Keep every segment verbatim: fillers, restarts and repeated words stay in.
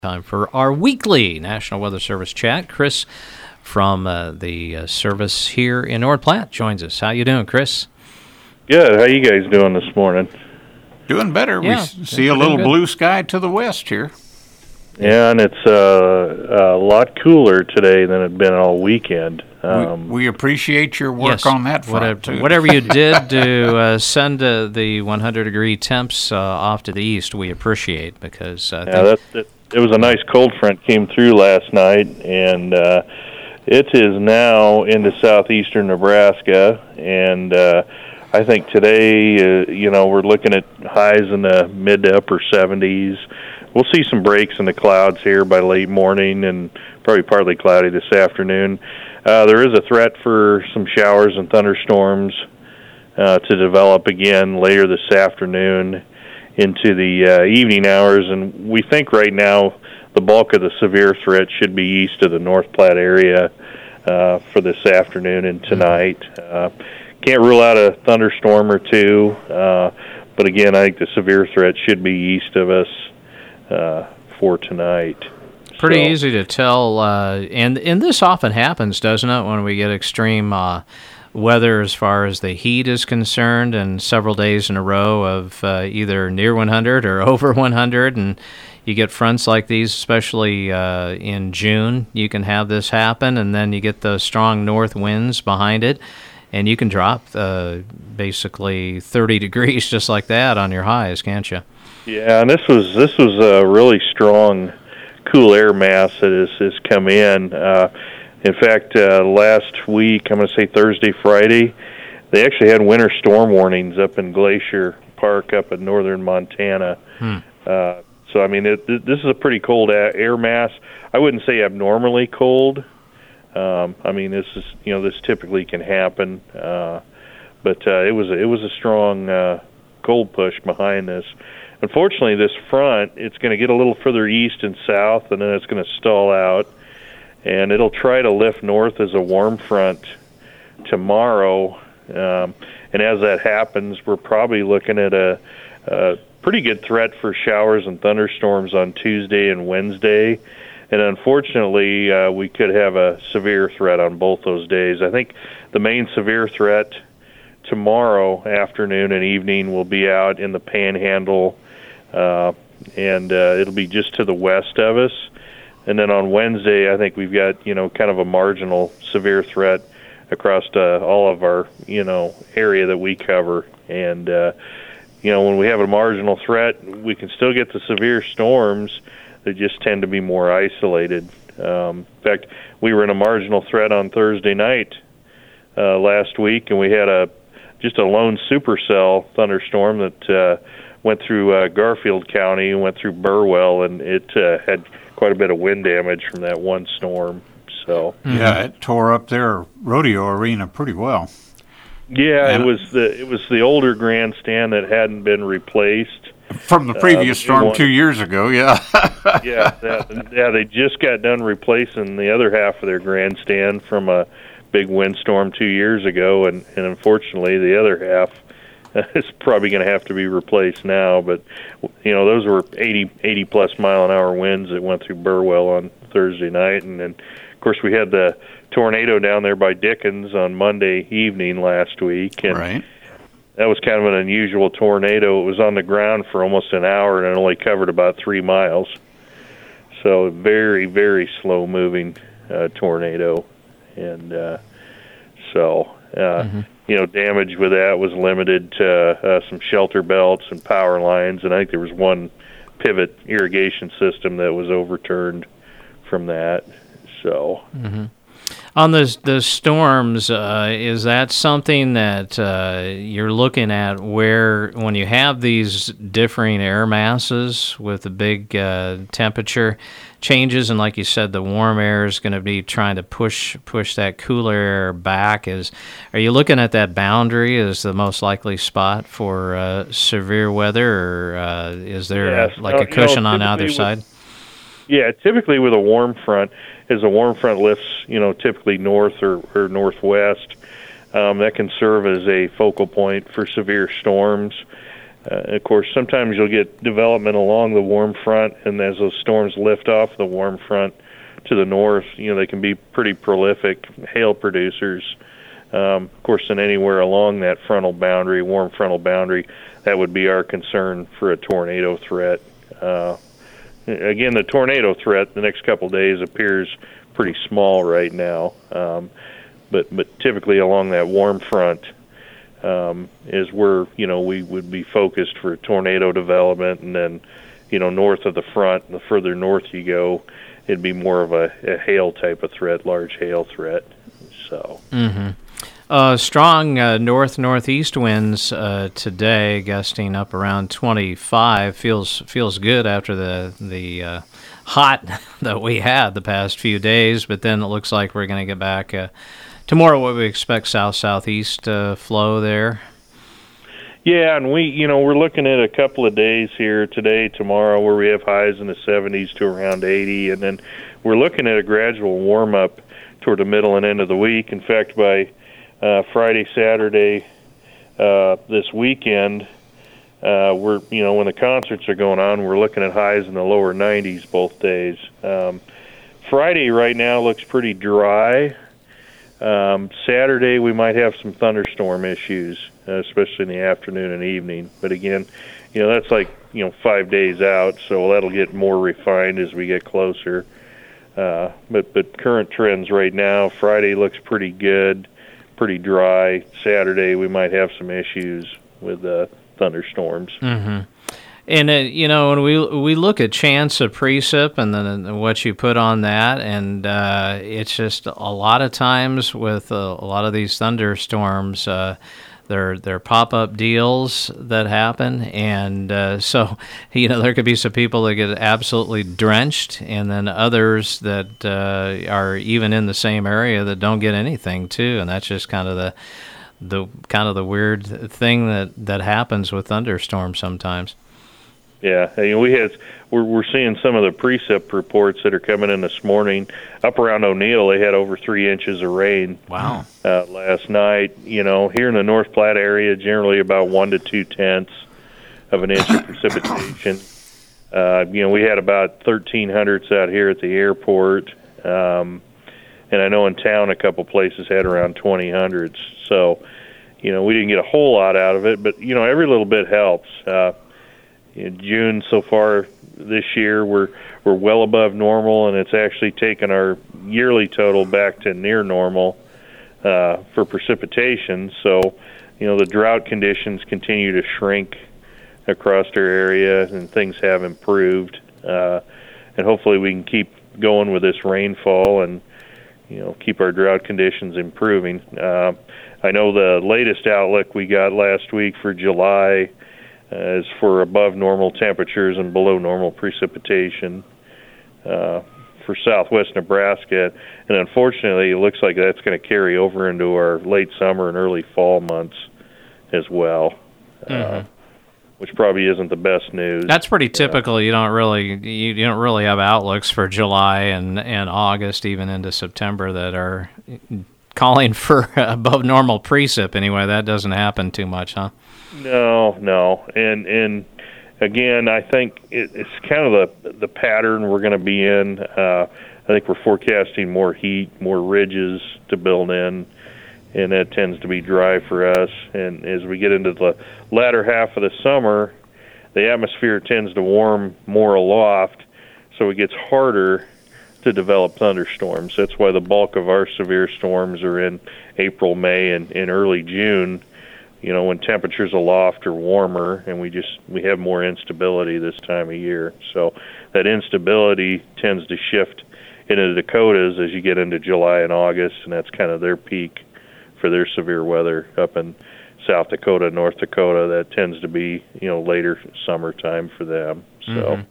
Time for our weekly National Weather Service chat. Chris from uh, the uh, service here in North Platte joins us. How you doing, Chris? Good. How you guys doing this morning? Doing better. Yeah, we see a little blue sky to the west here. Yeah, and it's uh, a lot cooler today than it's been all weekend. Um, we, we appreciate your work yes, on that front, whatever, too. whatever you did to uh, send uh, the one hundred degree temps uh, off to the east, we appreciate because I yeah, think... that's it. It was a nice cold front came through last night, and uh, it is now into southeastern Nebraska, and uh, I think today, uh, you know, we're looking at highs in the mid to upper seventies. We'll see some breaks in the clouds here by late morning and probably partly cloudy this afternoon. Uh, there is a threat for some showers and thunderstorms uh, to develop again later this afternoon into the uh, evening hours, and we think right now the bulk of the severe threat should be east of the North Platte area uh, for this afternoon and tonight. Uh, can't rule out a thunderstorm or two, uh, but again, I think the severe threat should be east of us uh, for tonight. Pretty so, easy to tell, uh, and, and this often happens, doesn't it, when we get extreme uh, weather as far as the heat is concerned, and several days in a row of uh, either near one hundred or over one hundred, and you get fronts like these, especially uh, in June, you can have this happen, and then you get those strong north winds behind it, and you can drop uh, basically thirty degrees just like that on your highs, can't you? Yeah, and this was this was a really strong cool air mass that has, has come in. Uh, In fact, uh, last week, I'm going to say Thursday, Friday, they actually had winter storm warnings up in Glacier Park up in northern Montana. Hmm. Uh, so, I mean, it, this is a pretty cold air mass. I wouldn't say abnormally cold. Um, I mean, this is, you know, this typically can happen. Uh, but uh, it was a, it was a strong uh, cold push behind this. Unfortunately, this front, it's going to get a little further east and south, and then it's going to stall out. And it'll try to lift north as a warm front tomorrow. Um, and as that happens, we're probably looking at a, a pretty good threat for showers and thunderstorms on Tuesday and Wednesday. And unfortunately, uh, we could have a severe threat on both those days. I think the main severe threat tomorrow afternoon and evening will be out in the Panhandle, uh, and uh, it'll be just to the west of us. And then on Wednesday, I think we've got, you know, kind of a marginal severe threat across uh, all of our, you know, area that we cover. And, uh, you know, when we have a marginal threat, we can still get the severe storms. They just tend to be more isolated. Um, in fact, we were in a marginal threat on Thursday night uh, last week, and we had a just a lone supercell thunderstorm that uh, went through uh, Garfield County and went through Burwell, and it uh, had quite a bit of wind damage from that one storm. So yeah, it tore up their rodeo arena pretty well. Yeah, and it was the it was the older grandstand that hadn't been replaced from the previous uh, storm one, two years ago. Yeah, yeah, that, yeah. They just got done replacing the other half of their grandstand from a big windstorm two years ago, and, and unfortunately, the other half is probably going to have to be replaced now. But you know, those were eighty, eighty plus mile an hour winds that went through Burwell on Thursday night, and then of course we had the tornado down there by Dickens on Monday evening last week, and right. that was kind of an unusual tornado. It was on the ground for almost an hour and it only covered about three miles. So very, very slow moving uh, tornado, and uh, so. Uh, mm-hmm. You know, damage with that was limited to uh, some shelter belts and power lines, and I think there was one pivot irrigation system that was overturned from that. So, mm-hmm. On the the storms, uh, is that something that uh, you're looking at where when you have these differing air masses with the big uh, temperature changes, and like you said, the warm air is going to be trying to push push that cooler air back. Is are you looking at that boundary as the most likely spot for uh, severe weather, or uh, is there yes. like no, a cushion you know, on either with, side? Yeah, typically with a warm front, as a warm front lifts, you know, typically north or, or northwest, um, that can serve as a focal point for severe storms. Uh, of course, sometimes you'll get development along the warm front, and as those storms lift off the warm front to the north, you know, they can be pretty prolific hail producers. Um, of course, in anywhere along that frontal boundary, warm frontal boundary, that would be our concern for a tornado threat. Uh, again, the tornado threat the next couple of days appears pretty small right now, um, but but typically along that warm front um, is where, you know, we would be focused for tornado development, and then, you know, north of the front, the further north you go, it'd be more of a, a hail type of threat, large hail threat. So. Mm-hmm. Uh, strong uh, north-northeast winds uh, today, gusting up around twenty-five. Feels feels good after the the uh, hot that we had the past few days. But then it looks like we're going to get back uh, to more of what we expect, south-southeast uh, flow there. Yeah, and we, you know, we're looking at a couple of days here today, tomorrow, where we have highs in the seventies to around eighty, and then we're looking at a gradual warm up toward the middle and end of the week. In fact, by Uh, Friday, Saturday, uh, this weekend, uh, we're, you know, when the concerts are going on, we're looking at highs in the lower nineties both days. Um, Friday right now looks pretty dry. Um, Saturday we might have some thunderstorm issues, uh, especially in the afternoon and evening. But again, you know, that's like, you know, five days out, so that'll get more refined as we get closer. Uh, but but current trends right now, Friday looks pretty good. Pretty dry. Saturday we might have some issues with uh, thunderstorms. Mm-hmm. And uh, you know, when we we look at chance of precip and then what you put on that, and uh, it's just a lot of times with uh, a lot of these thunderstorms, uh, there there pop up deals that happen, and uh, so you know there could be some people that get absolutely drenched, and then others that uh, are even in the same area that don't get anything too, and that's just kind of the the kind of the weird thing that, that happens with thunderstorms sometimes. Yeah, I mean, we had we're we're seeing some of the precip reports that are coming in this morning. Up around O'Neill, they had over three inches of rain. Wow! Uh, last night, you know, here in the North Platte area, generally about one to two tenths of an inch of precipitation. Uh, you know, we had about thirteen hundredths out here at the airport, um, and I know in town a couple places had around twenty hundredths. So, you know, we didn't get a whole lot out of it, but you know, every little bit helps. Uh, In June so far this year, we're we're well above normal, and it's actually taken our yearly total back to near normal uh, for precipitation. So, you know, the drought conditions continue to shrink across our area, and things have improved. Uh, and hopefully, we can keep going with this rainfall, and you know, keep our drought conditions improving. Uh, I know the latest outlook we got last week for July as for above normal temperatures and below normal precipitation uh, for southwest Nebraska. And unfortunately, it looks like that's going to carry over into our late summer and early fall months as well, mm-hmm. uh, which probably isn't the best news. That's pretty typical. Uh, you don't really you, you don't really have outlooks for July and, and August, even into September, that are calling for above normal precip. Anyway, that doesn't happen too much, huh? No, no, and and again, I think it, it's kind of the the pattern we're going to be in. Uh, I think we're forecasting more heat, more ridges to build in, and that tends to be dry for us. And as we get into the latter half of the summer, the atmosphere tends to warm more aloft, so it gets harder to develop thunderstorms. That's why the bulk of our severe storms are in April, May, and in early June. You know, when temperatures aloft are warmer, and we just we have more instability this time of year. So that instability tends to shift into the Dakotas as you get into July and August, and that's kind of their peak for their severe weather. Up in South Dakota, North Dakota, that tends to be, you know, later summertime for them. So. Mm-hmm.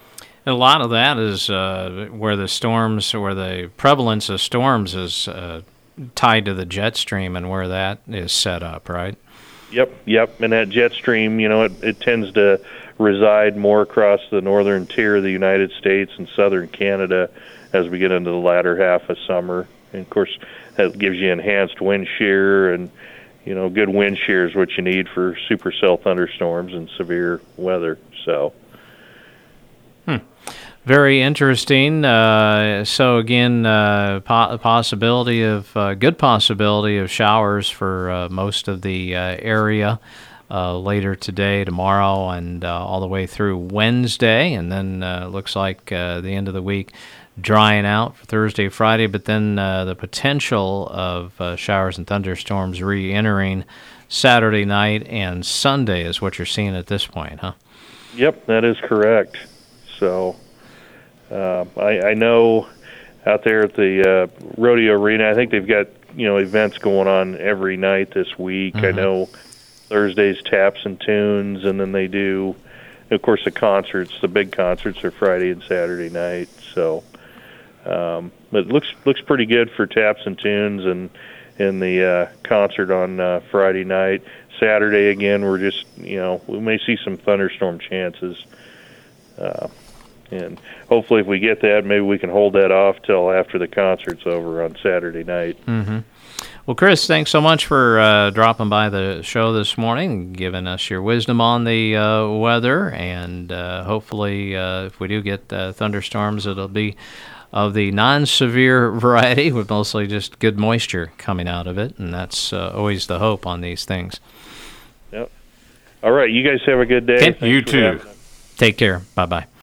A lot of that is uh, where the storms, where the prevalence of storms is uh, tied to the jet stream and where that is set up, right? Yep, yep. And that jet stream, you know, it, it tends to reside more across the northern tier of the United States and southern Canada as we get into the latter half of summer. And, of course, that gives you enhanced wind shear and, you you know, good wind shear is what you need for supercell thunderstorms and severe weather. So. Hmm. Very interesting. Uh, so again, uh, po- possibility of uh, good possibility of showers for uh, most of the uh, area uh, later today, tomorrow, and uh, all the way through Wednesday, and then uh, looks like uh, the end of the week drying out for Thursday, Friday. But then uh, the potential of uh, showers and thunderstorms re-entering Saturday night and Sunday is what you're seeing at this point, huh? Yep, that is correct. So. Uh, I, I know out there at the uh, rodeo arena, I think they've got, you know, events going on every night this week. Mm-hmm. I know Thursday's Taps and Tunes, and then they do, of course, the concerts. The big concerts are Friday and Saturday night. So, um, but it looks looks pretty good for Taps and Tunes and and the uh, concert on uh, Friday night. Saturday again, we're just, you know, we may see some thunderstorm chances. Uh, And hopefully if we get that, maybe we can hold that off till after the concert's over on Saturday night. Mm-hmm. Well, Chris, thanks so much for uh, dropping by the show this morning, giving us your wisdom on the uh, weather, and uh, hopefully uh, if we do get uh, thunderstorms, it'll be of the non-severe variety with mostly just good moisture coming out of it, and that's uh, always the hope on these things. Yep. All right, you guys have a good day. Okay. You too. Take care. Bye-bye.